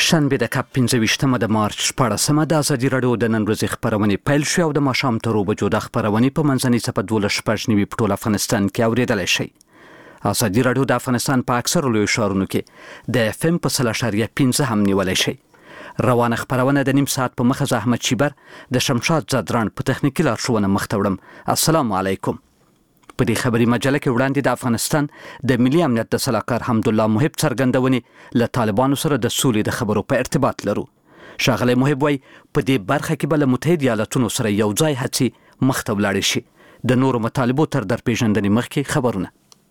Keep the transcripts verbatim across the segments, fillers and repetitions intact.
شنبه د کپ پنځه ویشتمه د مارچ شپاړسمه د ازادي راډیو د نن ورځې خپرونې پیل شوې او د ماښام تر اوو بجو د خپرونې په منځنۍ څپه دولس شپږ نوي په ټول افغانستان کې اورېدلی شئ. ازادي راډیو د افغانستان په اکثرو لویو ښارونو کې د اف ام په سل اعشاریه پنځه هم نیولی شئ. روانه خپرونه د نیم ساعت په مخه زه احمد شیبر د شمشاد زادران په تخنیکي لارښوونه مخته وړم. السلام علیکم. په دې خبري مجله کې وړاندې د افغانستان د ملي امنیت د سلاکار حمدالله محب څرګندونې له طالبانو سره د سولې د خبرو په ارتباط لرو. ښاغلی محب وایي په دې برخه کې به له متحد ایالتونو سره یو ځای هڅې مخته ولاړې شي. د نورو مطالبو تر درپېژندنې مخکې خبرونه.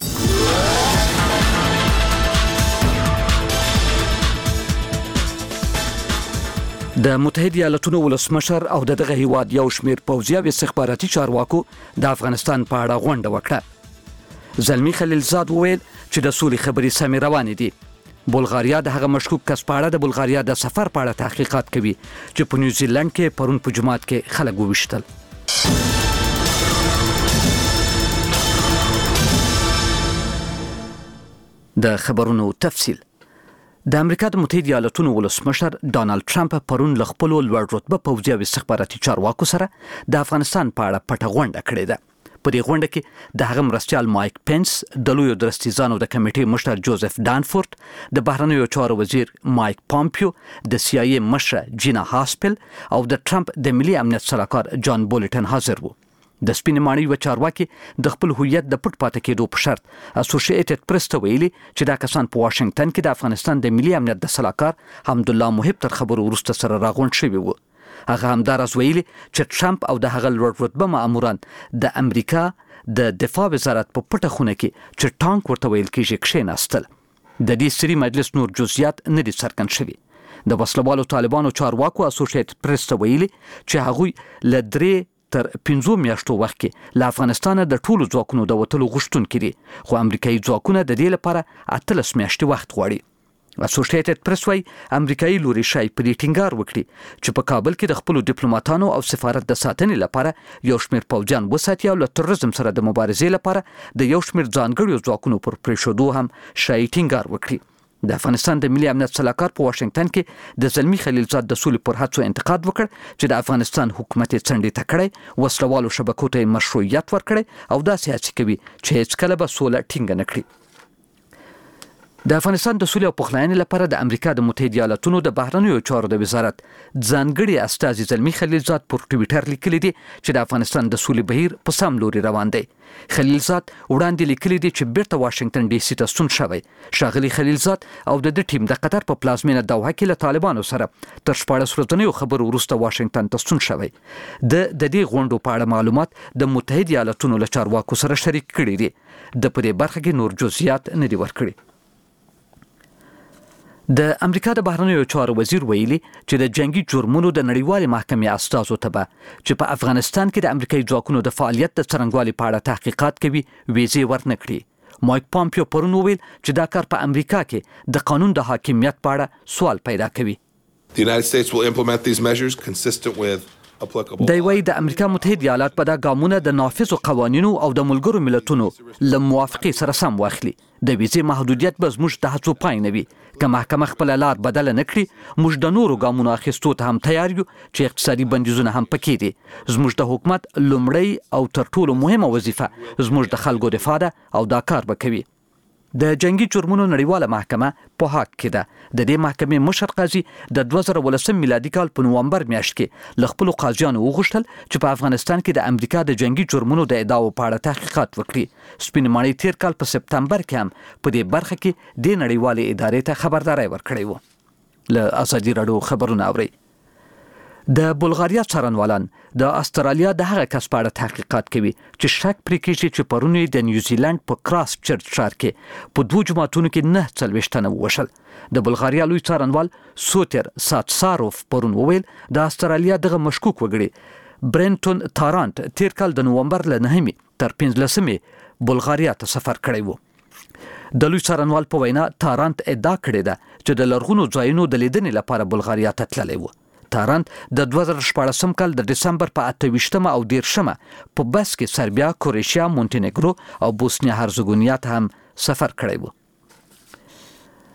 د متحد ایالتونو ولسمشر او د دغه هیواد یو شمیر پوځي او استخباراتي چارواکو د افغانستان په اړه غونډه وکړه. زلمی خلیلزاد وویل چې د سولې خبرې سمې روانې دي. بلغاریا د هغه مشکوک کس په اړه د بلغاریا د سفر په اړه تحقیقات کوي چې په نیوزیلند کې پرون په جماعت کې خلک وویشتل. د خبرونو تفصیل. د امریکا د متحد ایالتونو ولسمشر ډانلډ ټرمپ پرون له خپلو لوړ رتبه پوځي او استخباراتي چارواکو سره د افغانستان په اړه پټه غونډه کړې ده. په دې غونډه کې د هغه مرستیال مایک پینس، د لویو درستیزانو د کمیټې مشر جوزف دانفورد، د بهرنیو چارو وزیر مایک پامپیو، د سی آی ای مشره جینا هاسپل او د ټرمپ د ملي امنیت سلاکار جان بولیټن حاضر وو. د سپینې ماڼۍ یوه چارواکي د خپل هویت د پټ پاتې کېدو په شرط اسوسییټډ پریس ته ویلي چې دا کسان په واشنګټن کې د افغانستان د ملي امنیت د سلاکار حمدالله محب تر خبرو وروسته سره راغونډ شوي وو. هغه همداراز ویلي چې ټرمپ او د هغه لوړ رتبه ماموران د امریکا د دفاع وزارت په پټه خونه کې چې ټانک ورته ویل کېږي کښېناستل. د دې سري مجلس نور جزئیات نه دي څرګند شوي. د وسلوالو طالبانو چارواکو اسوسییټډ پریس ته ویلي چې هغوی له درې تر پنځو میاشتو وخت کې له افغانستانه د ټولو ځواکونو د وتلو غوښتونکي دي، خو امریکایي ځواکونه د دې لپاره اتلس میاشتې وخت غواړي. اسوسییټډ پریس وايي امریکایي لوري شای په دې ټینګار وکړي چې په کابل کې د خپلو ډیپلوماټانو او سفارت د ساتنې لپاره یو شمیر پوځیان وساتي او له تروریزم سره د مبارزې لپاره د یو شمیر ځانګړو ځواکونو پر پرېښودو هم شای ټینګار وکړي. د افغانستان د ملي امنیت سلاکار په واشنګټن کې د زلمی خلیلزاد د سولې پر هڅو انتقاد وکړ چې د افغانستان حکومت یې څنډې ته کړی، وسلوالو شبکو ته یې مشروعیت ورکړی او داسې هڅې کوي چې هېڅکله به سوله ټینګه نه کړي. د افغانستان د سولې او پخلاینې لپاره د امریکا د متحد ایالتونو د بهرنیو چارو د وزارت ځانګړي استازي زلمی خلیلزاد پر ټویټر لیکلي دي چې د افغانستان د سولې بهیر په سم لوري روان دی. خلیلزاد وړاندې لیکلي دي چې بیرته واشنګټن ډي سي ته ستون شوی. ښاغلي خلیلزاد او د ده ټیم د قطر په پلازمینه دوحه کې له طالبانو سره تر شپاړس ورځنیو خبرو وروسته واشنګټن ته ستون شوی. د د دې غونډو په اړه معلومات د متحد ایالتونو له چارواکو سره شریک کړي دي. د په دې برخه کې نور جزئیات نه دي ورکړي. د امریکا د بهرنیو چارو وزیر ویلي چې د جنگي جرمونو د نړیوالې محکمې استازو ته به چې په افغانستان کې د امریکایي ځواکونو د فعالیت د څرنګوالي په اړه تحقیقات کوي ویزې ورنه کړي. مایک پامپیو پرون وویل چې دا کار په امریکا کې د قانون د حاکمیت په اړه سوال پیدا کوي. The United States will implement these measures consistent with دی وایي د امریکا متحد ایالات به دا ګامونه د نافذو قوانینو او د ملګرو ملتونو له موافقې سره سم واخلي. د ویزې محدودیت به زموږ د هڅو پای نه وي. که محکمه خپله لار بدله نه کړي، موږ د نورو ګامونو اخیستو ته هم تیار یو چې اقتصادي بندیزونه هم پکې دي. زموږ د حکومت لومړی او تر ټولو مهمه وظیفه زموږ د خلکو دفاع ده او دا کار به کوي. د جنگي جرمونو نړیواله محکمه په هاګ کې ده. د دې محکمې مشر قاضي د دوه زره ولسم میلادي کال په نومبر میاشت کې له خپلو قاضیانو وغوښتل چې په افغانستان کې د امریکا د جنگي جرمونو د ادعاو په اړه تحقیقات وکړي. سپینې ماڼۍ تیر کال په سپتمبر کې هم په دې برخه کې د نړیوالې ادارې ته خبرداری ورکړی و. له ازادي راډیو خبرونه اورئ. د بلغاریا څارنوالان د استرالیا د هغه کس په اړه تحقیقات کوي چې شک پرې کېږي چې پرون یې د نیوزیلند په کراس چرچ ښار کې په دوو جوماتونو کې نه څلوېښت تنه ووژل. د بلغاریا لوی څارنوال سوتر ساتساروف پرون وویل د استرالیا دغه مشکوک وګړي برینټون تارانت تیر کال د نومبر له نهمې تر پنځلسمې بلغاریا ته سفر کړی و. د لوی څارنوال په وینا تارانت ادعا کړې ده چې د لرغونو ځایونو د لیدنې لپاره بلغاریا ته تللی و. تارانت د دوه زره شپاړسم کال د دسمبر په اته ویشتمه او دیرشمه په بس کې سربیا، کروشیا، مونټینګرو او بوسنیا هرزګونیا ته هم سفر کړی و.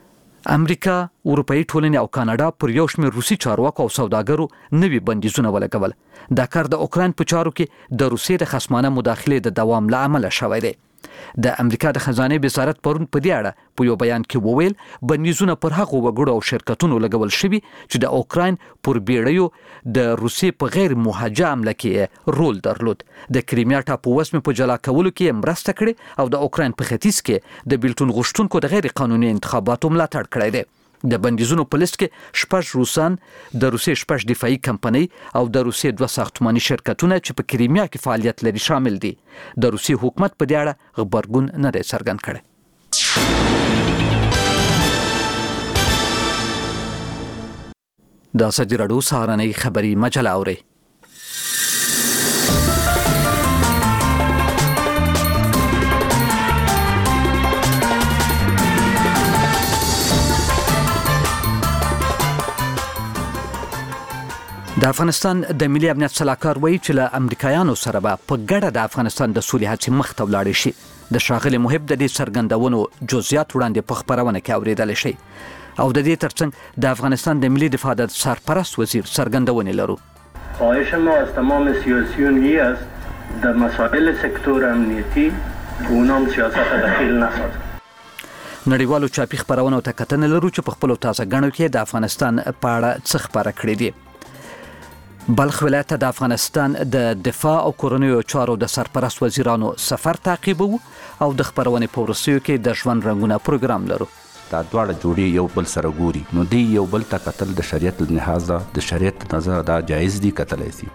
امریکا، اروپאי ټولنې او کاناډا پر یو شمېر روسي چارواکو او سوداګرو نوي بندیزونه ولګول. دا کار د اوکراین په چارو کې د روسیې د خصمانه مداخلې د دوام له امله شوی دی. د امریکا د خزانه وزارت پرون په دې اړه په یو بیان کې وویل بندیزونه پر هغو وګړو او شرکتونو لګول شوي چې د اوکراین پر بیړیو د روسیې په غیر مهاجه حمله کې رول درلود. د کریمیا ټاپو وسمې په جلا کولو کې مرسته کړې او د اوکراین په ختیځ کې د بیلتون غوښتونکو د غیر قانوني انتخاباتو ملاتړ کړی دی. د بندیزونو په لیست کې شپږ روسان، د روسیې شپږ دفاعي کمپنۍ او د روسیې دوه ساختماني شرکتونه چې په کریمیا کې فعالیت لري شامل دي. د روسیې حکومت په دې اړه غبرګون نه دی څرګند کړی. د ازادي راډیو سهارنۍ خبري مجله اورئ. د افغانستان د ملي امنیت صلاحکار وایي چې له امریکایانو سره به په ګډه د افغانستان د سولې هڅې مخ ته ولاړې شي. د ښاغلي محب د دې څرګندونو جزئیات وړاندې په خبرونه کې اورېدلی شي. او د دې ترڅنګ د افغانستان د ملي دفاع د سرپرست وزیر څرګندونې لرو. خواهش ما از تمام سیاسیون این است در مسائل سکتور امنیتی اونام سیاست دخیل نسازند. نړیوالو چاپی خبرونو ته کتنه لرو چې په خپلو تازه ګڼو کې د افغانستان په اړه څه خبره کړې دي. بلخ ولایت د افغانستان د دفاع او کورنیو چارو د سرپرست وزیرانو سفر تعقیبو او د خبرونې په وروستیو کې د ژوند رنګونه پروګرام لرو. دا دواړه جوړې یو بل سره ګوري نو دی یو بل ته کتل د شریعت لحاظه د شریعت نظر دا جایز دي کتلای شي.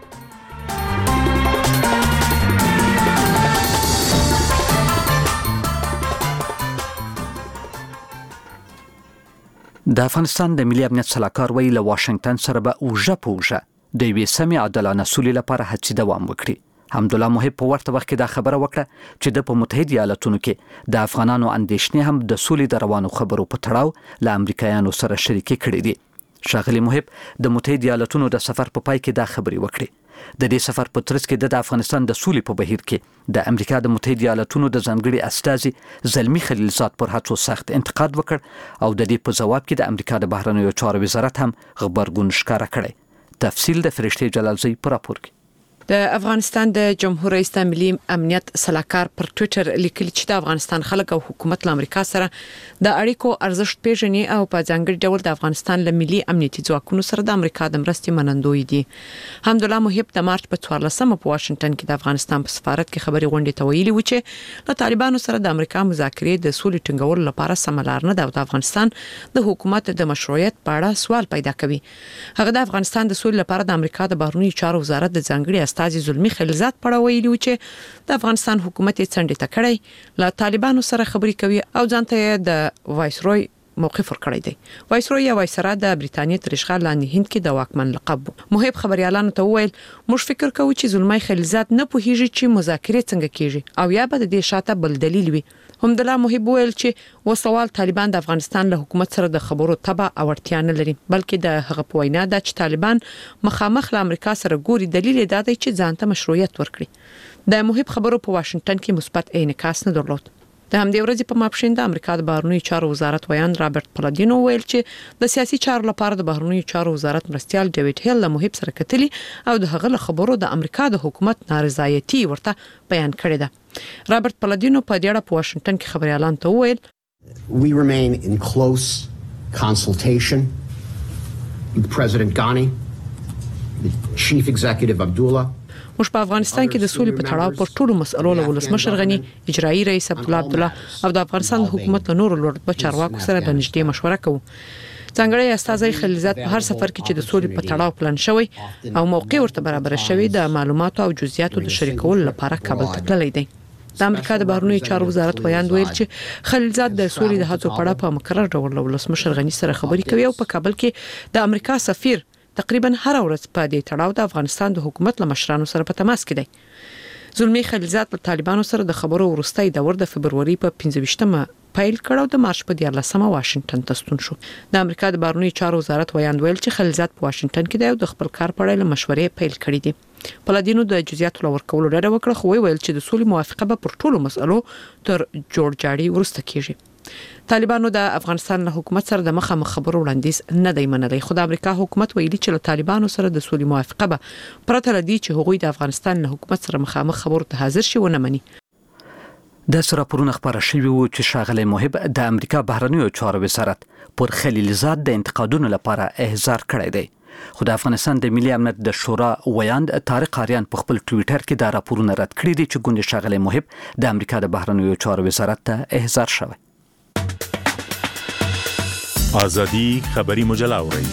د افغانستان د ملي امنیت صلاحکار وایي له واشنگټن سره به اوږه په اوږه د یوې سمې عادلانه سولې لپاره هڅې دوام وکړي. حمدالله محب په ورته وخت کې دا خبره وکړه چې د په متحده ایالاتونو کې د افغانانو اندېښنې هم د سولې د روانو خبرو په تړاو له امریکایانو سره شریکې کړې دي. ښاغلي محب د متحده ایالاتونو د سفر په پای کې دا خبرې وکړې. د دې سفر په ترڅ کې د افغانستان د سولې په بهیر کې د امریکا د متحده ایالاتونو د ځانګړي استازي زلمی خلیلزاد پر هڅو سخت انتقاد وکړ او د دې په جواب کې د امریکا د بهرنیو چارو وزارت هم غبرګون ښکاره کړی. تفصیل د فرشتي جلالزی پر راپور کې. د افغانستان د جمهور رئیس د ملي امنیت صلاحکار پر ټوئیټر لیکلی چې د افغانستان خلک او حکومت له امریکا سره د اړیکو ارزښت پیژني او په ځانګړي ډول د افغانستان له ملي امنیتي ځواکونو سره د امریکا د مرستې منندوی دي. حمدالله محب د مارچ په څوارلسمه په واشنگټن کې د افغانستان په سفارت کې خبري غونډې ته ویلي و چې له طالبانو سره د امریکا مذاکرې د سولې ټینګولو لپاره سملار نه ده او د افغانستان د حکومت د مشروعیت په اړه سوال پیدا کوي. هغه د افغانستان د سولې لپاره د امریکا د بهرنیو چارو وزارت د ځانګړي استازي زلمی خلیلزاد په ویلي و چې د افغانستان حکومت یې څنډې ته کړی له طالبانو سره خبري کوي او ځانته د وایسروي موقف ورکړی دی. وایسروي یا وایسرا د بریتانیا تر اشغال لاندې هند کې د واکمن لقب. محب خبريالانو ته وویل موږ فکر کوو چې زلمی خلیلزاد نه پوهیږي چې مذاکرې څنګه کیږي او یا به د دې شاته بل دلیل وي. حمدالله محب ویل چې وسوال طالبان د افغانستان له حکومت سره د خبرو تبع او اړتیا نه لري بلکې د هغه په وینا ده چې طالبان مخامخ له امریکا سره ګوري دلیل دا دی چې ځانته مشروعیت ورکړي. د محب خبرو په واشنگټن کې مثبت انعکاس نه درلود. د همدې ورځې په ماپښین د امریکا د بهرنیو چارو وزارت ویان رابرټ پلادینو ویل چې د سیاسي چارو لپاره د بهرنیو چارو وزارت مرستيال ډیوډ هیل له محب سره کتلی او د هغه خبرو د امریکا د حکومت نارضایتي ورته بیان کړی ده. رابرټ پلادینو په دې اړه په واشنگټن کې خبريالان ته وویل We remain in close consultation with President Ghani, the Chief Executive Abdullah. موږ په افغانستان کې د سولې په تړاو پر ټولو مسئلو له ولسمشر غني، اجرایي رئیس عبدالله عبدالله او د افغانستان حکومت له نورو لوړ چارواکو سره د نږدې مشوره کوو. ځانګړی استازي خلیلزاد په هر سفر کې چې د سولې په تړاو پلان شوی او موقع ورته برابر شوی د معلوماتو او جزئیاتو د شریکولو لپاره کابل ته تللی دی. د امریکا د بهرنیو چارو وزارت ویان ویل چې خلیلزاد د سولې د هڅو په اړه په مقرر ډول له ولسمشر غني سره خبري کوي او په کابل کې د امریکا سفیر تقریبا هر ورځ په دې تړاو د افغانستان د حکومت له مشرانو سره په تماس کې دی. زلمی خلیلزاد په طالبانو سره د خبرو وروستۍ دور د فبرवरी په پنځه ویشتمه پیل کړو د مارچ په دیارلسمه واشنگټن ته ستون شو. د امریکا د بهرنیو چارو وزارت ویان ویل چې خلیلزاد په واشنگټن کې دی او د خپل کار په اړه مشورې پیل کړې دي. پلادینو د جزئیاتو لور کولو ډډه وکړه خو ویل چې د سولې موافقه به پر ټولو مسئلو تر جوړ جاړي ورسته کیږي. طالبانو د افغانستان له حکومت سره د مخامخ خبرو وړاندیز نه دی منلی، خو د امریکا حکومت ویلي چې له طالبانو سره د سولې موافقه به پرته لدی چې هغوی د افغانستان له حکومت سره مخامخ خبرو ته حاضر شي ونه مني. د سراپورونه خبره شوی و چې ښاغلی محب د امریکا بهرنیو چارو وزارت پر خلیلزاد د انتقادونو لپاره احضار کړی دی، خو د افغانستان د ملي امنیت د شورا ویاند طارق آریان په خپل ټویټر کې دا راپورونه رد کړي دي چې ګوند ښاغلی محب د امریکا د بهرنیو چارو وزارت ته احضار شوی. آزادی خبری مجله اورئ.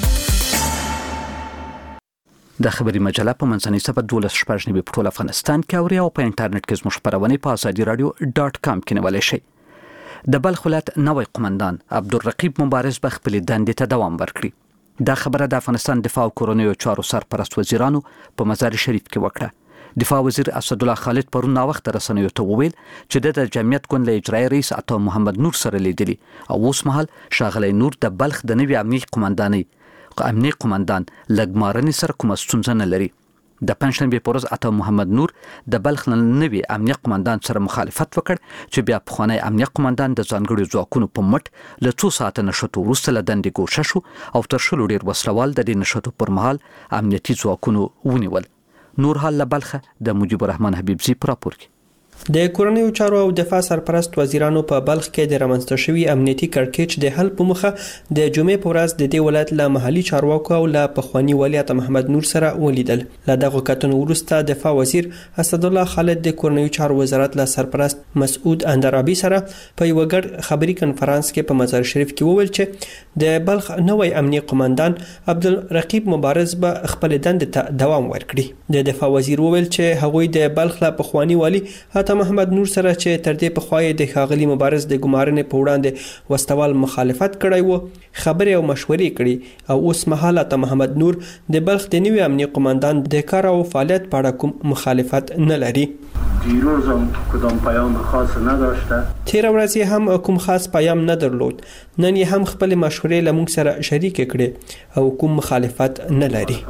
د خبري مجله په منځنۍ صفحه دولس شپږ نیمه په ټول افغانستان کې اوري او په انټرنیټ کې زموږ خبرونه په ازادي رادیو ډاټ کام کې نیولای شئ. د بلخ ولایت نوی قومندان عبدالرقیب مبارز به خپل دندې ته دوام ورکړي. دا خبره د افغانستان دفاع او کورنیو چارو سرپرست وزیرانو په مزار شریف کې وکړه. دفاع وزیر اسدالله خالد پرون نا وخت رسنیو ته وویل چې د جمعیت ګوند له اجرایي رئیس عطا محمد نور سره لیدلی او اوس مهال ښاغلی نور د بلخ د نوي امنیتي قومندانۍ امنیتي قومندان لګمارنې سره کومه ستونزه نه لري. د پنځشنبې په ورځ عطا محمد نور د بلخ نوي امنیتي قومندان سره مخالفت وکړ چې بیا پخوانی امنیتي قومندان د ځانګړو ځواکونو په مټ له څو ساعته نشټو وروسته له دندې ګوښه شو او تر شلو ډېر وسلوال د دې نشټو پر مهال امنیتي ځواکونو ونیول. نور حال له بلخه د مجيب الرحمن حبیبزي په راپور کې. د کورنیو چارو او دفاع سرپرست وزیرانو په بلخ کې د رامنځته شوی امنیتي کړکېچ د حل په مخه د جمعې په ورځ د دې ولایت له محلي چارواکو او له پخوانی والي عطا محمد نور سره ولیدل. له دغه کتنو وروسته دفاع وزیر اسدالله خالد د کورنیو چارو وزارت له سرپرست مسعود اندرابي سره په یو ګډ خبري کنفرانس کې په مزار شریف کې وویل چې د بلخ نوی امنیتي قومندان عبدالرقیب مبارز به خپل دندې ته دوام ورکړي. د دفاع وزیر وویل چې هغوی د بلخ له پخوانی والي محمد نور سره چې تر دې په خوای د ښاغلي مبارز د ګمارنې په وړاندې وستوال مخالفت کړی و، خبرې او مشورې کړي او اوس مهال عطا محمد نور د بلخ د نوي امنیتي قومندان د کار او فعالیت په اړه کوم مخالفت نه لري. دیروز هم کدام پیام خاص نداشته. تیر ورځ هم کوم خاص پیام نه درلود. نن یې هم خپل مشورې له موږ سره شریک کړي او کوم مخالفت نه لري.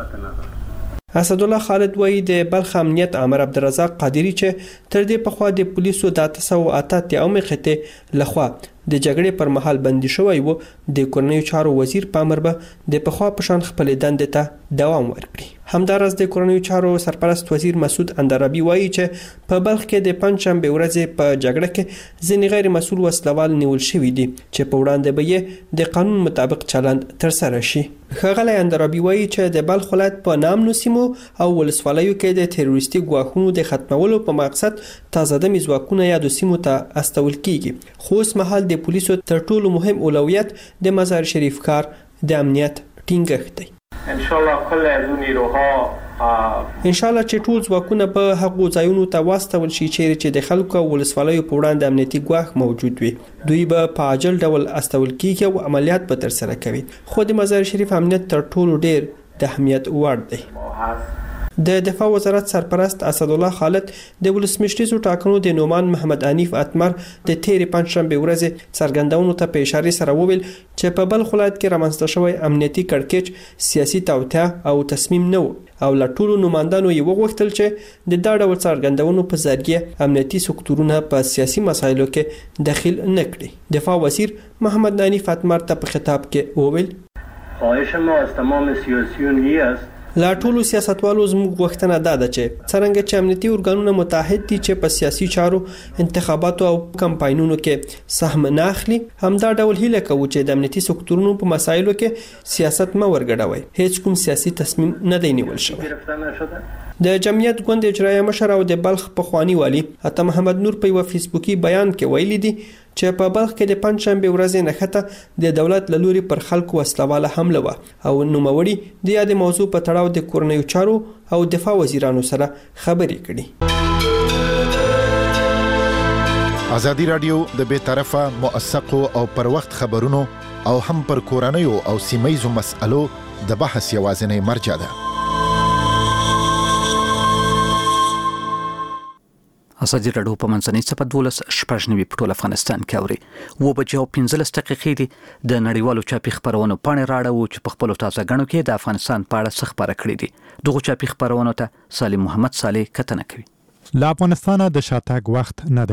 اسدالله خالد وایي د بلخ امنیت امر عبدالرزاق قادری چې تر دې په خوا د پولیسو د اته سوه اته اتیا خطې لخوا د جګړې پر مهال بندي شوی و، د کورنیو چارو وزیر په امر به د پخوا په شان خپل دندې ته دوام ورکړي. همدارس د کورنیو چارو سرپرست وزیر مسعود اندرابي وایي چې په بلخ کې د پنځشنبې ورځې په جګړه کې ځینې غیر مسؤل وسلوال نیول شوي دي چې په وړاندې به یې د قانون مطابق چلند ترسره شي. ښاغلی اندرابي وایي چې د بلخ ولایت په نامنو سیمو او ولسوالیو کې د تروریستي ګواښونو د ختمولو په مقصد تازه دمي ځواکونه یادو سیمو ته استول کیږي، خو اوس مهال د پولیسو تر ټولو مهم اولویت د مزار شریف کار د امنیت ټینګښت دی. ان شاء الله کله از اون نیروها ان شاء الله چې ټول ځواکونه په هغو ځایونو ته واستول شي چیرې چې د خلکو او ولسوالیو په وړاندې امنیتي ګواښ موجود وي. دوی به په عاجل ډول استول کیږي او عملیات به تر سره کوي، خو د مزار شریف امنیت تر ټولو ډیر د اهمیت وړ دی. د دفاع وزارت سرپرست اسدالله خالد د ولسمشریزو ټاکنو د نومان محمد انیف اتمر د تیرې پنځشنبې ورځې څرګندونو ته په اشاره سره وویل چې په بلخ ولایت کې رامنځته شوی امنیتي کړکېچ سیاسي توطئه او تصمیم نه و او له ټولو نمایندانو یې وغوښتل چې د دا ډول څرګندونو په ذریعه امنیتي سکتورونه په سیاسي مسایلو کې دخیل نه کړي. دفاع وزیر محمد انیف اتمر ته په خطاب کې وویل خواهش ما از تمام سیاسیون این است لا ټولو سیاستوالو زموږ غوښتنه دا ده چې څرنګه چې امنیتي ارګانونه متحد دي چې په سیاسي چارو، انتخاباتو او کمپاینونو کې سهم نه اخلي، همدا ډول هیله کوو چې د امنیتي سکتورونو په مسایلو کې سیاست مه ورګډوي. هیڅ کوم سیاسي تصمیم نه دی نیول شوی. د جمعیت ګوند اجرایي مشر او د بلخ پخوانی والي عطا محمد نور په یو فیسبوکي بیان کې ویلي دي چې په بلخ کې د پنځشنبې ورځې نښته د دولت له لوري پر خلکو وسلواله حمله وه او نوموړي د یادې موضوع په تړاو د کورنیو چارو او دفاع وزیرانو سره خبرې کړي. ازادي رادیو د بې طرفه موثقو او پر وخت خبرونو او هم پر کورنیو او سیمه‌یزو مسألو د بحث یوازینی مرجع ده. ازادي رادیو په منځنۍ صفحه دولس شپږ نیمه په ټول افغانستان کې اوري. و بجې او پنځلس دقیقې دي د نړیوالو چاپي خبرونو پاڼې راړو چې په خپل تازه غنو کې د افغانستان په اړه څه خبره کړې دي. دغه چاپي خبرونو ته سالم محمد صالح کتنه کوي. لا افغانستان د شاتګ وخت نه دی.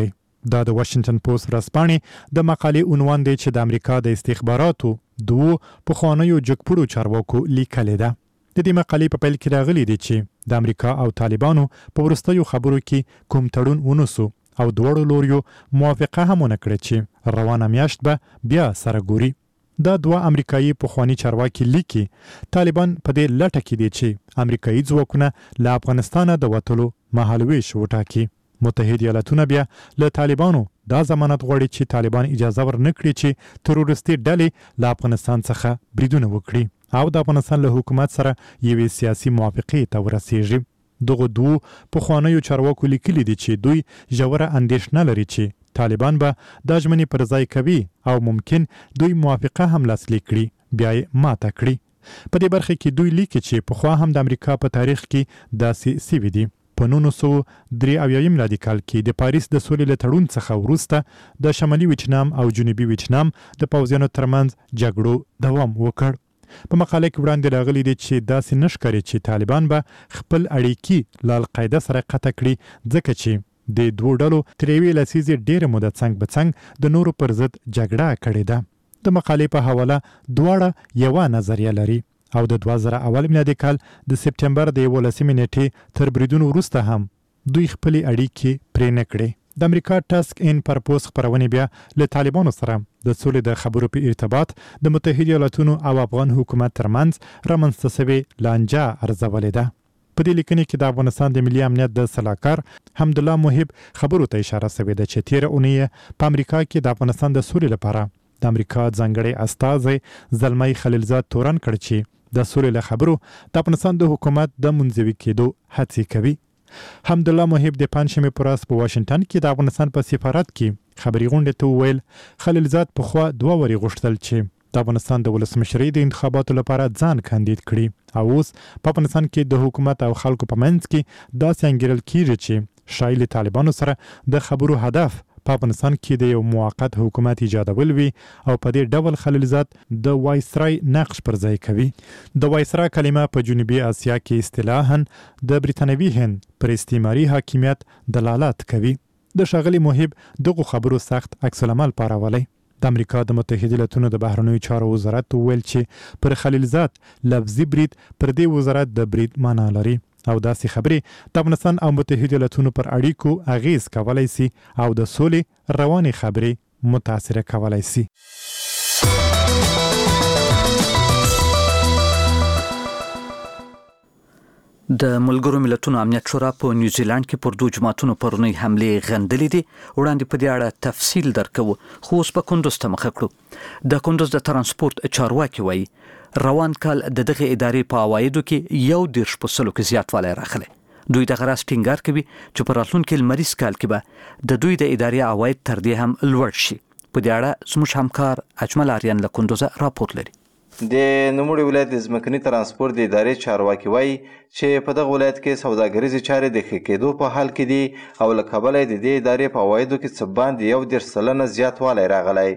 دا د واشنگټن پوسټ ورځپاڼې د مقالې عنوان دی چې د امریکا د استخباراتو دوه پخوانیو جګپړو چارواکو لیکلې ده. د دې مقالې په پیل کې راغلي دي چې د امریکا او طالبانو په وروستیو خبرو کې کوم تړون ونسو او دواړو لوریو موافقه هم ونه کړه چې روانه میاشت به بیا سره ګوري. دا دوه امریکایي پخوانی چارواکي لیکي طالبان په دې لټه کې دي چې امریکایي ځواکونه له افغانستانه د وتلو مهالویش وټاکي. متحده ایالاتونه بیا له طالبانو دا ضمانت غواړي چې طالبان اجازه ورنکړي چې تروریستي ډلې له افغانستان څخه بریدونه وکړي او د افغانستان له حکومت سره یوې سیاسي موافقې ته ورسیږي. دغه دوه پخوانیو چارواکو لیکلي دي چې دوی ژوره اندېښنه لري چې طالبان به دا ژمنې پر ځای کوي او ممکن دوی موافقه هم لاسلیک کړي بیا یې ماته کړي. په دې برخه کې دوی لیکي چې پخوا هم د امریکا په تاریخ کې داسې سوي دي. په نولس سوه درې اویایم میلادي کال کې د پاریس د سولې له تړون څخه وروسته د شمالي ویتنام او جنوبي ویتنام د پوځیانو ترمنځ جګړو دوام وکړ. په مقاله کې وړاندې راغلي دي چې داسې نه ښکاري چې طالبان به خپل اړیکې له القاعده سره قطع کړي ځکه چې د دوو ډلو تر یوې لسیزې ډېره موده څنګ په څنګ د نورو پر ضد جګړه کړې ده. د مقالې په حواله دواړه یوه نظریه لري او د دوه زره اول میلادي کال د سپتمبر د یولسمې نیټې تر بریدونو وروسته هم دوی خپلې اړیکې پرې نه کړې. د امریکا ټاسک ان پرپوز خپرونې بیا له طالبانو سره د سولې د خبرو په ارتباط د متحده ایالاتونو او افغان حکومت ترمنځ رامنځته شوې لانجه ارزولې ده. په دې لیکنې کې د افغانستان د ملي امنیت د سلاکار حمدالله محب خبرو ته اشاره شوې ده چې تیر اونۍ په امریکا کې د افغانستان د سولې لپاره د امریکا ځانګړی استازی زلمی خلیلزاد تورن کړ چې د سولې له خبرو د افغانستان د حکومت د منځوي کېدو هڅې کوي. حمدالله محب د پنځمې په ورځ په واشنگټن کې د افغانستان په سفارت کې خبري غونډې ته وویل خلیلزاد پخوا دوه وارې غوښتل چې د افغانستان د ولسمشرۍ د انتخاباتو لپاره ځان کاندید کړي او اوس په افغانستان کې د حکومت او خلکو په منځ کې داسې انګیرل کیږي چې شایي له طالبانو سره د خبرو هدف په افغانستان کې د یو موقت حکومت ایجادول وي او په دې ډول خلیلزاد د وایسرای نقش پر ځای کوي. د وایسرا کلمه په جنوبي اسیا کې اصطلاحاً د برتانوي هند پر استعماري حاکمیت دلالت کوي. د ښاغلي محب دغه خبرو سخت عکس العمل پارولی. د امریکا د متحده ایالاتونو د بهرنیو چارو وزارت وویل چې پر خلیلزاد لفظي برید پر دې وزارت د برید معنا لري او داسې خبرې د افغانستان او متحده ایالاتونو پر اړیکو اغیز کولی سي او د سولې روانې خبرې متاثره کولی سي. د ملګرو ملتونو امنیت شورا په نیوزیلند کې پر دوه جماعتونو پرونی حملې غندلې دي. وړاندې په دې اړه تفصیل درکو خو اوس په کندوز ته مخه کړو. د کندوز د ترانسپورت چارواکي وایي روان کال د دغه ادارې په عوایدو کې یو دیرش په سلو کې زیاتوالی راغلی. دوی د غراس ټینګار کوي چې په راتلونکي لمریز کال کې به د دوی د ادارې عواید تر دې هم لوړ شي. په دې اړه زموږ همکار اجمل آریان له کندوزه راپور لري. د نوموړي ولایت د ځمکني ترانسپورت د ادارې چارواکي وایي چې په دغه ولایت کې سوداګریزې چارې د ښه کېدو په حال کې دي او له کبله د دې ادارې په عوایدو کې څه باندې یو دېرش سلنه زیاتوالی راغلی.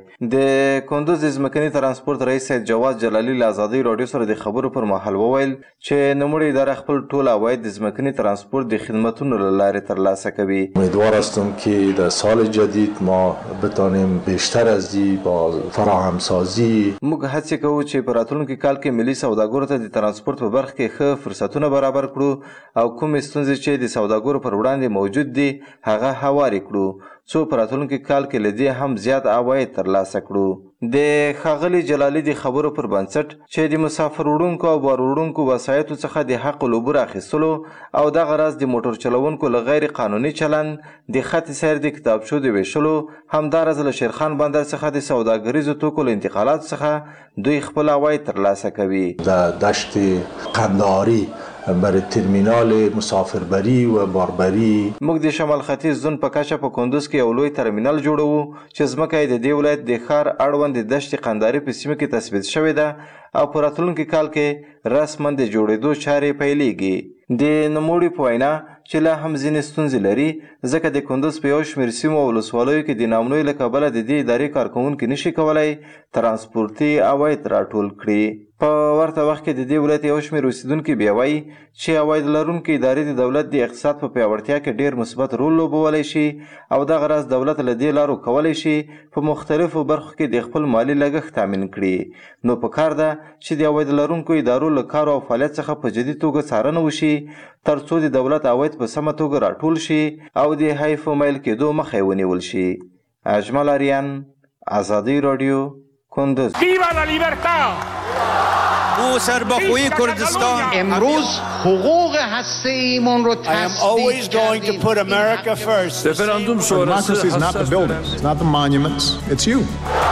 د کندوز د ځمکني ترانسپورت رئیس سید جواز جلالي له ازادۍ راډیو سره د خبرو پر مهال وویل چې نوموړي اداره خپل ټول عواید د ځمکني ترانسپورت د خدمتونو له لارې ترلاسه کوي. امیدوار هستم که در سال جدید ما بتانیم بیشتر از دی با فراهمسازی موږ هڅې کوو چې په راتلونکي کال کې ملي سوداګرو ته د ترانسپورت په برخه کې ښه فرصتونه برابر کړو او کومې ستونزې چې د سوداګرو پر وړاندې موجود دي هغه هوارې کړو څو په راتلونکي کال کې له دې هم زیات عواید ترلاسه کړو. د ښاغلي جلالي د خبرو پر بنسټ چې د مسافر وړونکو او بار وړونکو وسایطو څخه د حق العبور اخیستلو او دغه راز د موټر چلوونکو له غیر قانوني چلند د خط سیر د کتابچو د ویشلو همداراز له شیرخان بندر څخه د سوداګریزو توکو له انتقالات څخه دوی خپل عواید ترلاسه کوي. در دشت قندهاری برای ترمینال مسافربری و باربری موږ د شمال ختیځ زون په کچه په کندوز کې یو لوی ترمینال جوړوو چې ځمکه یې د دې ولایت د ښار اړوند د دشت قندهاري په سیمه کې تثبیت شوې ده او په راتلونکي کال کې رسما د جوړېدو چارې پیلېږي. د نوموړي په وینا چې لا هم ځینې ستونزې لري ځکه د کندوز په یو شمېر سیمو او ولسوالیو کې د نامنوي له کبله د دې ادارې کارکوونکي نشي کولی ترانسپورتي عواید راټول کړي. په ورته وخت کې د دې ولایت یو شمېر اوسیدونکي بیا وایي چې عواید لرونکي ادارې د دولت د اقتصاد په پیاوړتیا کې ډېر مثبت رول لوبولی شي او دغه راز دولت له دې لارو کولی شي په مختلفو برخو کې د خپل مالي لګښت تامین کړي. نو پکار ده چې د عواید لرونکو ادارو له کار او فعالیت څخه په جدي توګه څارنه وشي تر څو د دولت عواید په سمه توګه راټول شي او د حیف میل کېدو مخه یې ونیول شي. اجمل آریان، آزادی رادیو، کندز. ویوا لا لیبرتا! او سربخوی کردستان امروز حقوق هسته‌ایمون رو I am always going to put America first. Referendum sonrası Democracy is not the buildings, it's not the monuments, it's you.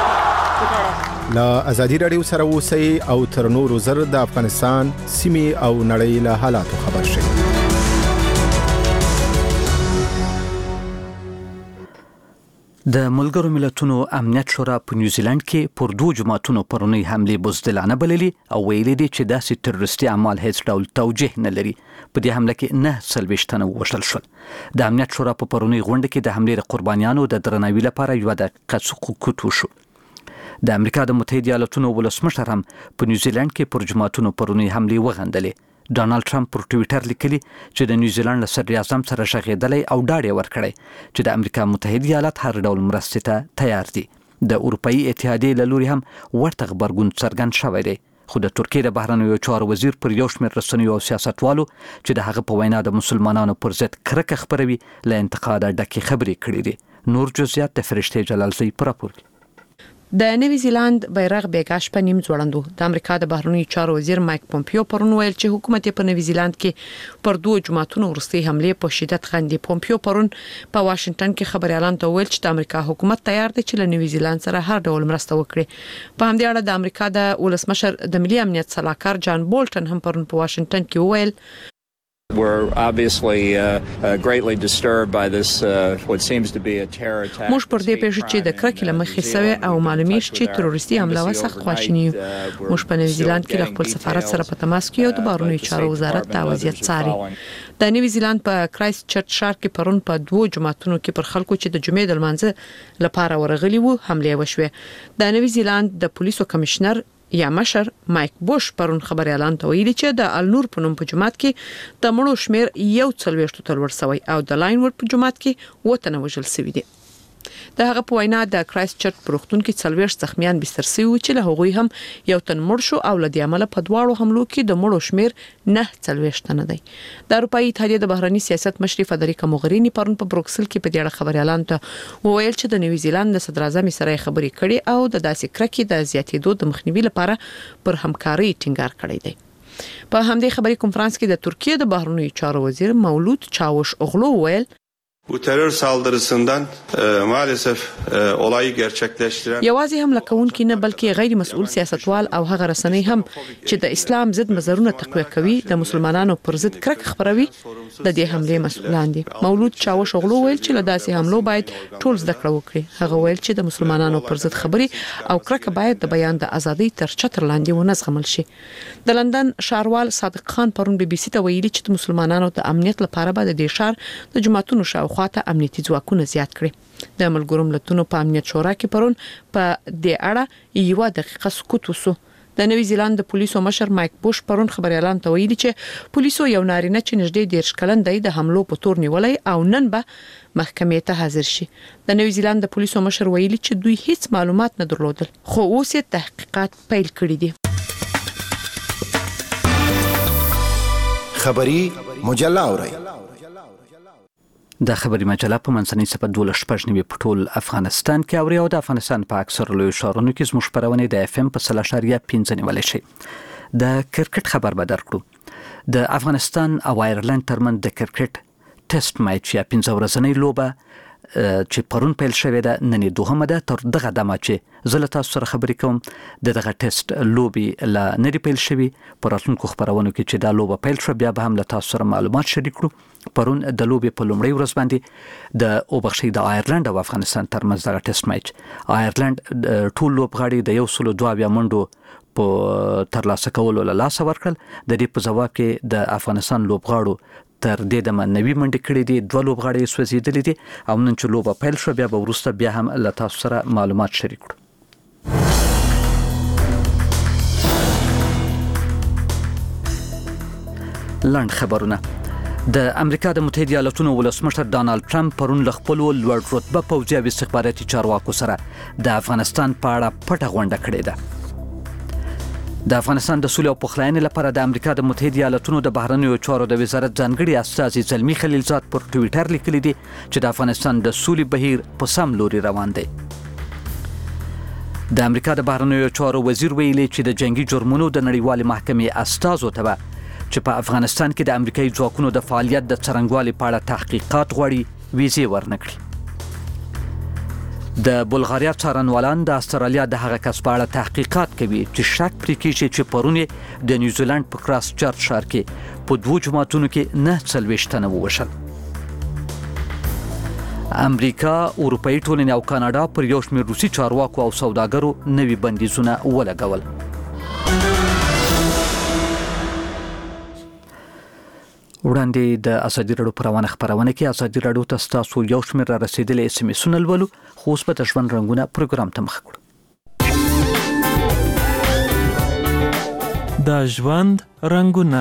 لا ازادي رادیو سره اوسئ او تر نورو زر د افغانستان سیمې او نړۍ له حالاتو خبر شئ. د ملګرو ملتونو امنیت شورا په نیوزیلند کې پر دوه جماعتونو پرونی حمله بزدلانه بللي او ویلي دي چې داسې تروریستي اعمال هیڅ ډول توجیه نه لري. په دې حمله کې نه څلوېښت تنه ووژل شول. د امنیت شورا په پرونی غونډه کې د حملې د قربانیانو د درناوي لپاره یوه دقیقه سکوت وشو. د امریکا د متحده ایالاتونو ولسمشر هم په نیوزیلند کې پر جماعتونو پرونی حمله وغندلې. ډانلډ ټرمپ پر ټویټر لیکلي چې د نیوزیلند له صدر اعظم سره غږېدلی او ډاډ یې ورکړی چې د امریکا متحده ایالات هر ډول مرستې ته تیار دي. د اروپایي اتحادیې له لوري هم ورته غبرګون څرګند شوی دی. خو د ترکیې د بهرنیو چارو وزیر پر یو شمېر رسنیو او سیاستوالو چې د هغه په وینا د مسلمانانو پر ضد کرکه خپروي له انتقاده ډکې خبرې کړې دي. نور جزئیات د فرشتې جلالزی په راپور کې. د نوی زیلاند بیرغ بیګاش په نیم ځوړندو. د امریکا د بهرنیو چارو وزیر مایک پومپیو پرون ویل چې حکومت په نوی زیلاند کې پر دوه جماعتونو وروستي حمله په شدت غندي. پومپیو پرون په واشنگټن کې خبريالان ته ویل چې د امریکا حکومت تیار دی چې له نوی زیلاند سره هر ډول مرسته وکړي. په همدې اړه د امریکا د ولسمشر د ملي امنیت صلاحکار جان بولټن هم پرون په واشنگټن کې ویل We're obviously uh, uh, greatly disturbed by this uh, what seems to be a terror attack. موږ پر دې پېښه چې د کرکې لمخې سوي او معلومي چې تروریستي حمله و سخت خواشینی یو. موږ په نیوزیلند کې خپل سفارت سره په تماس کې یو د بهرنیو چارو وزارت د وضعیت څاري. د نیوزیلند په کرایست چرچ ښار کې پرون په دوه جماعتونو کې پر خلکو چې د جمعې د لمانځه لپاره ورغلي وو حمله وشوه. د نیوزیلند د پولیسو کمشنر یا مشر مایک بوش پرون خبريالان ته ویلي چې د النور په نوم په جماعت کې د مړو شمیر یو څلوېښت تر ور سوی او د لاین ور په جماعت کې وته وژل سوي دي. د هغه په وینا د کرایست چرچ پروختون کې څلوېښت زخمیان بستر سوي و چې له هغوی هم یو تن مړ شو او له دې عمله په دواړو حملو کې د مړو شمیر نه څلوېښت تنه دی. د اروپאי اتحادیې د بهرنی سیاست مشر فدریکا موغرینی پرون په بروکسل کې په دې اړه خبريالان ته وویل چې د نیوزیلند د صدر اعظم سره خبرې کړي او د داسې کرکې د زیاتېدو د مخنیوي لپاره پر همکاري ټینګار کړی دی. په همدې خبري کنفرانس کې د ترکیې د بهرنیو چارو وزیر مولود چاوش اوغلو ویل Bu terör saldırısından e, maalesef e, olayı gerçekleştiren یوازې هم لکهونکي نه بلکې غیر مسؤل سیاستوال او هغه رسنۍ هم چې د اسلام ضد مزرونه تقویه کوي د مسلمانانو پر ضد کرکه خپروي د دې حمله مسؤلان دي. مولود چاوش اوغلو ویل چې له داسې حملو باید ټول زده کړه وکړي. هغه ویل چې د مسلمانانو پر ضد خبري او کرکه باید د بیان د ازادۍ تر چتر لاندې ونه زغمل شي. د لندن شاروال صادق خان پرون بي بي سي ته ویلي چې د مسلمانانو د امنیت لپاره به د دې شهر د جماعتونو شاوخواته امنیتي ځواکونه زیات کړي. د ملګرو ملتونو په امنیت شورا کې پرون په دې اړه یو دقیقه سکوت وسو. د نوی زیلاند د پولیسو مشر مایک بوش پرون خبريالان ته ویلي چې پولیسو یو نارینه چې نږدې ډیر شکلن دی د حملو په تور نیولای او نن به محکمې ته حاضر شي. د نوی زیلاند د پولیسو مشر ویلي چې دوی هیڅ معلومات نه درلودل خو اوس یې تحقیقات پیل کړي دي. خبری مجله اورئ. د خبري مجله په منځنۍ صفحه دولس شپږ نیمې په ټول افغانستان کې اوري او د افغانستان په اکثر لوی ښارونو کې زموږ خبرونه د اف ام په سل اشاریه پنځه نیولای شي. د کرکټ خبر به درکړو. د افغانستان او آیرلند ترمن د کرکټ ټیسټ میچ یا پنځه ورځنۍ لوبه چې پرون پیل شوې ده نن دوهمه ده. تر دغه دمه چې زه له تاسو سره خبرې کوم د دغه ټیسټ لوبې لا نه پیل شوي. په راتلونکو خبرونو کې چې دا لوبه پیل شو بیا به هم له تاسو سره معلومات شریک کړو. پرون د لوبې په لومړۍ ورځ باندې د اوبخشي د آیرلند او افغانستان ترمنځ دغه ټیسټ میچ آیرلند ټول لوبغاړي د یو سلو دوه بیا منډو په ترلاسه کولو له لاسه ورکړل. د دې په ځواب کې د افغانستان لوبغاړو تر دې دمه نوي منډې کړې دي. دوه لوبغاړي سوځېدلي دي او نن چې لوبه پیل شو بیا به وروسته بیا هم له تاسو سره معلومات شریک کړو. لاند خبرونه د امریکا د متحده ایالاتونو ولسمشر ډانلډ ټرمپ پرون ل خپل لوړ رتبه پوځي او استخباراتي چارواکو سره د افغانستان په اړه پټه غونډه کړې ده. د افغانستان د سولې او پخلاینې لپاره د امریکا د متحده ایالاتونو د بهرنیو چارو د وزارت ځانګړي استازي زلمی خلیلزاد پر ټوئیټر لیکلي دي چې د افغانستان د سولې بهیر په سم لوري روان دی. د امریکا د بهرنیو چارو وزیر ویلي چې د جنگي جرمونو د نړیوالې محکمې استازو ته چې په افغانستان کې د امریکایي ځواکونو د فعالیت د څرنګوالي په اړه تحقیقات غواړي ویزې ورنکړي. د بلغاریا څارنوالان د استرالیا د هغه کس په اړه تحقیقات کوي چې شک پرې کیږي چې پرون د نیوزیلند په کراس چرچ ښار کې په دوو جماعتونو کې نه څلوېښت تنه ووژل. امریکا، اروپایي ټولنې او کاناډا پر یو شمېر روسي چارواکو او سوداګرو نوي بندیزونه ولګول. وړاندې د ازادي راډیو په روانه خبرونه کې ازادي راډیو ته ستاسو یو شمېر را رسیدلې اس ام اسونه لولو، خو اوس به د ژوند رنګونه پروګرام ته مخ کړو. د ژوند رنګونه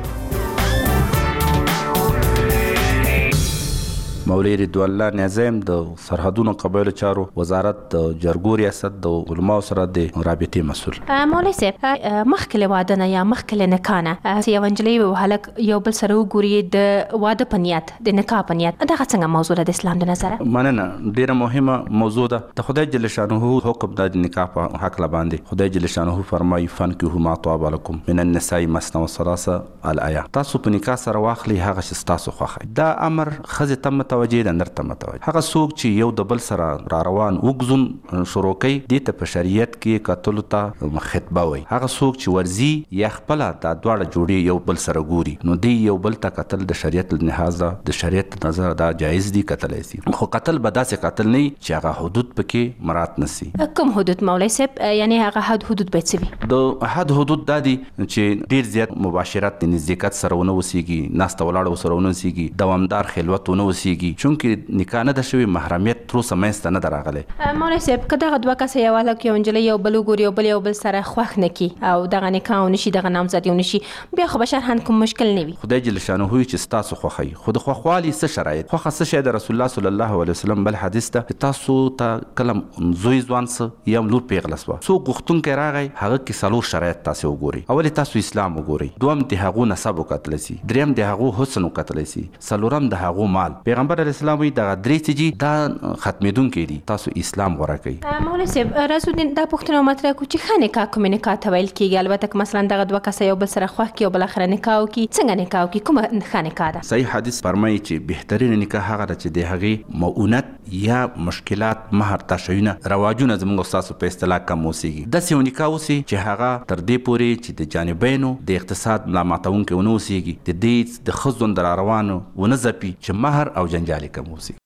مولوی رضوان الله نظام د سرحدونو قبایلو چارو وزارت د جرګو ریاست د علماو سره د رابطې مسؤل. مولوی صاحب مخکې واده نه یا مخکې نکاح نه یو نجلۍ او هلک یو بل سره وګوري د واده په نیت د نکاح په نیت دغه څنګه موضوع ده د اسلام د نظره؟ مننه، ډیره مهمه موضوع ده. د خدای جل شانه حکم د نکاح په حق باندې خدای جل شانه فرمایي فانکحوا ما طاب لكم من النساء مثنى وثلاث الآیه. تاسو په نکاح سره واخلي هغه چې تاسو خوښه. دا امر خزه تم توجه د نر ته متوجه. هغه څوک چې یو د بل سره را روان وګزون شروع کوي د ته په شریعت کې قتل ته خطبه وي. هغه څوک چې ورزي یا خپل د دواړه جوړي یو بل سره ګوري نو دی یو بل ته قتل د شریعت لحاظه د شریعت نظر دا جایز دي قتل شي. خو قتل به داسې قتل نه چې هغه حدود پکې مرات نسی. کوم حدود مولوی صاحب؟ یعنی هغه حد حدود به څه وي؟ د حد حدود دادي چې ډیر زیات مباشرت نزدېکت سره ونه وسیږي، ناست ولاړ سره ونه وسیږي، دوامدار خلوت ونه وسیږي، چونکه نکاح نه د شوی محرمیت تر اوسه منځته نه راغلی. مولوی صاحب که دغه دوه کسه یو هلک یو نجلۍ یو بل وګوري او بل یو بل سره خوښ نه کي او دغه نکاح ونشي دغه نامزدي ونشي بیا خو به شرحن کوم مشکل نه وي. خدای جل شانه چې ستاسو خوښوي. خو د خوښوالي څه شرایط؟ خوښه څه شی د رسول الله صلی الله علیه وسلم بل حدیث ده تاسو ته کلم زوی ځوان څه یا لور پیغله سوه څوک غوښتونکی راغی هغه کې څلور شرایط تاسو وګورئ. اول تاسو اسلام وګورئ، دوم د هغو نسب وکتلی سي، دریم د هغو حسن وکتلی سي، څلورم د هغو مال. پیغمبر علیه السلام وایي دغه درې څیزې دا ختمېدونکي دي، تاسو اسلام غوره کړئ. مولوی صاحب راځو دا پوښتنه مطرح کړو چې ښه نکاح کومې نکاح ته ویل کېږي؟ البته که مثلا دغه دوه کسه یو بل سره خوښ کړي او بالاخره نکاح وکړي څنګه نکاح وکړي؟ کومه ښه نکاح ده؟ صحیح حدیث فرمایي چې بهترین نکاح هغه ده چې د هغې مؤونت یا مشکلات مهر تا شیونه رواجونه زموږ ستاسو په اصطلاح کم اوسیږي. داسې یو نکاح اوسي چې هغه تر دې پورې چې د جانبینو د اقتصاد ملا ماتونکي ونه اوسیږي، د دې د ښځو د راروانو ونه ځپي چې مهر او جنجال یې کم اوسي.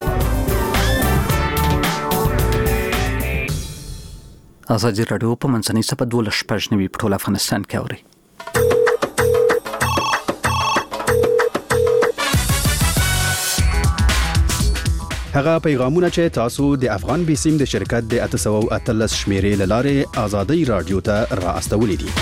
ازادي راډیو په منځنۍ سپه دولس شپږ نوي په ټول افغانستان کې اوري. هغه پیغامونه چې تاسو د افغان بیسیم د شرکت د اته سوه او اتلس شمیرې له لارې ازادي راډیو ته را استولې دي.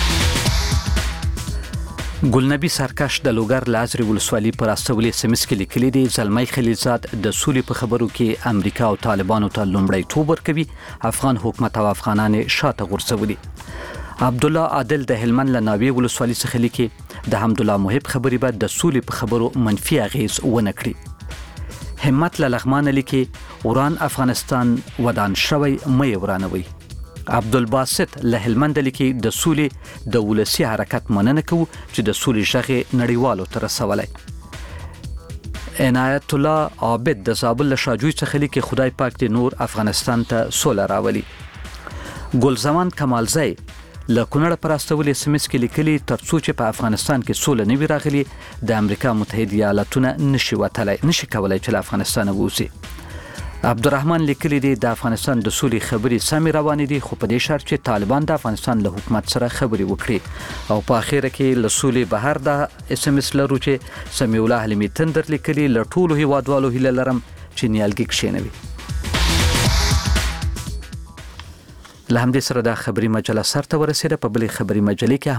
ګلنبي سرکش د لوګر لازري ولسوالي پر استولې سمس کې لیکلي دي زلمی خلیلزاد د سولې په خبرو کې امریکا او طالبانو ته لومړی توب ورکوي، افغان حکومت او افغانان شاته غورځولي. عبد الله عادل د هلمند له ناوې ولسوالي څخه لیکي د حمد الله محب خبرې به د سولې په خبرو منفي اغیز ونه کړي. همت له لغمان لیکي وران افغانستان ودان شوی مې ورانوي. عبدالباسط له هلمند لیکي د سولې د ولسی حرکت مننه کوي چې د سولې ژغې نړیوالو ته رسولای. عنایت الله عابد د زابل له شاجوی څخه لیکي خدای پاک دې نور افغانستان ته سوله راولي. ګلزمان کمالزی له کونړ پر استولې سمس کې لیکلي ترڅو چې په افغانستان کې سوله نه وي راغلي د امریکا متحده ایالاتونه نشي وتلی نشي کولای چې له افغانستان ووځي. عبدالرحمن لیکلی دی د افغانستان د سولې خبرې سمې روانې دي خو په دې شرط چې طالبان د افغانستان له حکومت سره خبرې وکړي او په اخیره کې له سولې بهر د اس ام اس لرو چې سمیع الله حلیمي تندر لیکلی له ټولو هیوادوالو هیله لرم چې نیالګي کښېنوي. له همدې سره دا خبري مجله سرته ورسېده. په بلې خبري مجلې کې